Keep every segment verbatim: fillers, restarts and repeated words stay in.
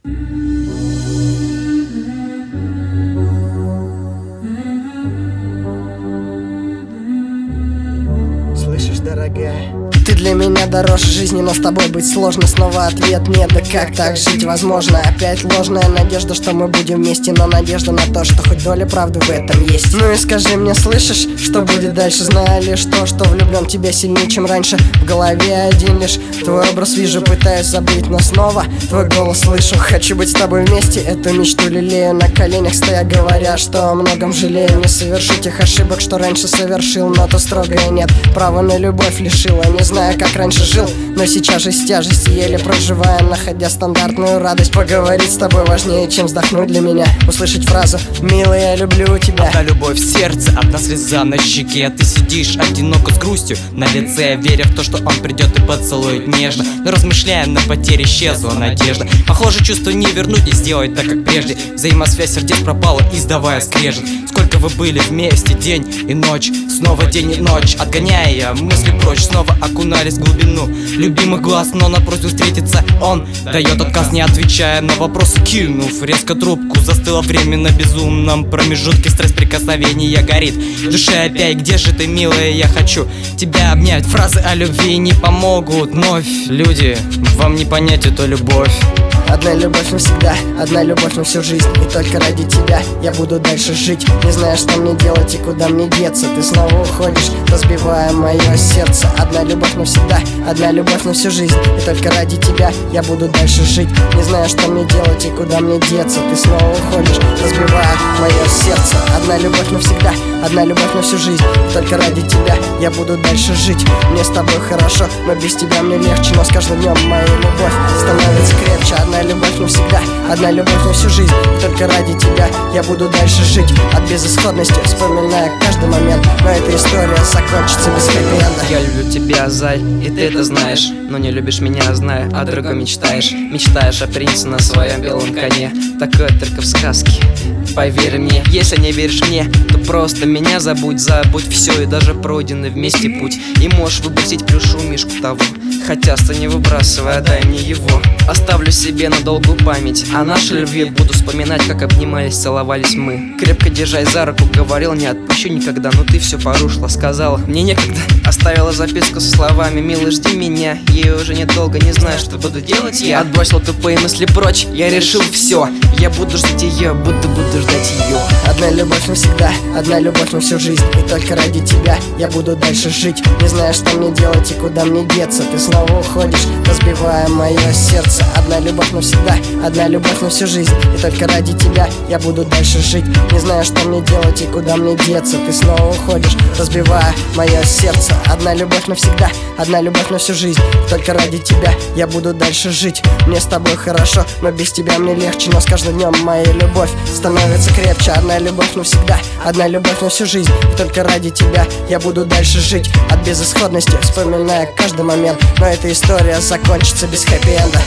Слышишь, дорогая? Ты для меня дороже жизни, но с тобой быть сложно. Снова ответ нет, да как так жить возможно? Опять ложная надежда, что мы будем вместе, но надежда на то, что хоть доля правды в этом есть. Ну и скажи мне, слышишь, что будет дальше? Знаю лишь то, что влюблен в тебя сильнее, чем раньше. В голове один лишь твой образ вижу, пытаюсь забыть, но снова твой голос слышу. Хочу быть с тобой вместе, эту мечту лелею, на коленях стоя, говоря, что о многом жалею. Не совершу тех ошибок, что раньше совершил, но то строгое нет, право на любовь лишила. Не знаю, как раньше жил, но сейчас же с тяжестью еле проживая, находя стандартную радость. Поговорить с тобой важнее, чем вздохнуть для меня. Услышать фразу «Милый, я люблю тебя». Одна любовь в сердце, одна слеза на щеке. Ты сидишь одиноко с грустью на лице, веря в то, что он придет и поцелует нежно. Но размышляя на потере, исчезла надежда. Похоже, чувство не вернуть и сделать так, как прежде. Взаимосвязь сердец пропала, издавая скрежет. Сколько вы были вместе, день и ночь, снова день и ночь, отгоняя мысли прочь, снова окунались в глубину любимых глаз. Но на просьбу встретиться он дает отказ, не отвечая на вопросы, кинув резко трубку. Застыло время на безумном промежутке, стресс прикосновения горит в душе опять. Где же ты, милая, я хочу тебя обнять. Фразы о любви не помогут вновь. Люди, вам не понять эту любовь. Одна любовь навсегда, одна любовь на всю жизнь. И только ради тебя я буду дальше жить. Не знаю, что мне делать и куда мне деться. Ты снова уходишь, разбивая мое сердце. Одна любовь навсегда, одна любовь на всю жизнь. И только ради тебя я буду дальше жить. Не знаю, что мне делать и куда мне деться. Ты снова уходишь, разбивая мое сердце. Одна любовь навсегда, одна любовь на всю жизнь. И только ради тебя я буду дальше жить. Мне с тобой хорошо, но без тебя мне легче. Но с каждым днем моя любовь становится крепче. Одна любовь навсегда, одна любовь на всю жизнь. И только ради тебя я буду дальше жить. От безысходности вспоминая каждый момент. Но эта история закончится без хэппи-энда. Я люблю тебя, зай, и ты это знаешь. Но не любишь меня, зная, о другом мечтаешь. Мечтаешь о принце на своем белом коне. Такое только в сказке. Поверь мне, если не веришь мне, то просто меня забудь. Забудь все и даже пройденный вместе путь. И можешь выбросить плюшу мишку того. Хотя сто не выбрасывай, дай мне его. Оставлю себе на долгую память о нашей любви. Буду вспоминать, как обнимались, целовались мы. Крепко держась за руку, говорил, не отпущу никогда. Но ты все порушила, сказала, мне некогда. Оставила записку со словами, милый, жди меня. Ей уже недолго, не знаю, что буду делать я. Отбросил тупые мысли прочь, я решил все. Я буду ждать ее, будто буду ждать ее. Одна любовь навсегда, одна любовь на всю жизнь. И только ради тебя я буду дальше жить. Не знаю, что мне делать и куда мне деться. Ты снова уходишь, разбивая мое сердце. Одна любовь навсегда, одна любовь на всю жизнь. И только ради тебя я буду дальше жить. Не знаю, что мне делать и куда мне деться. Ты снова уходишь, разбивая мое сердце. Одна любовь навсегда, одна любовь на всю жизнь. И только ради тебя я буду дальше жить. Мне с тобой хорошо, но без тебя мне легче. Но с каждым днем моя любовь становится крепче. Одна любовь навсегда, одна любовь на всю жизнь. И только ради тебя я буду дальше жить. От безысходности вспоминая каждый момент. Но эта история закончится без хэппи-энда.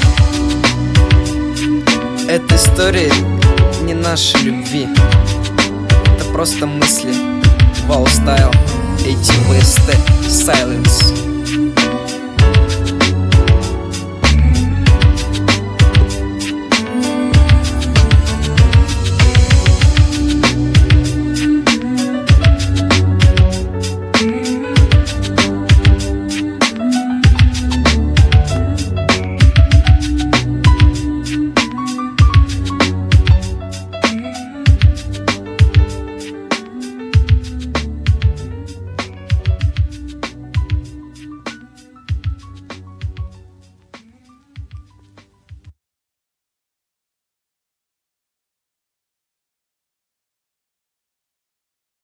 Эта история не нашей любви. Это просто мысли. Wow Style, эй ти ви эс ти, Silence.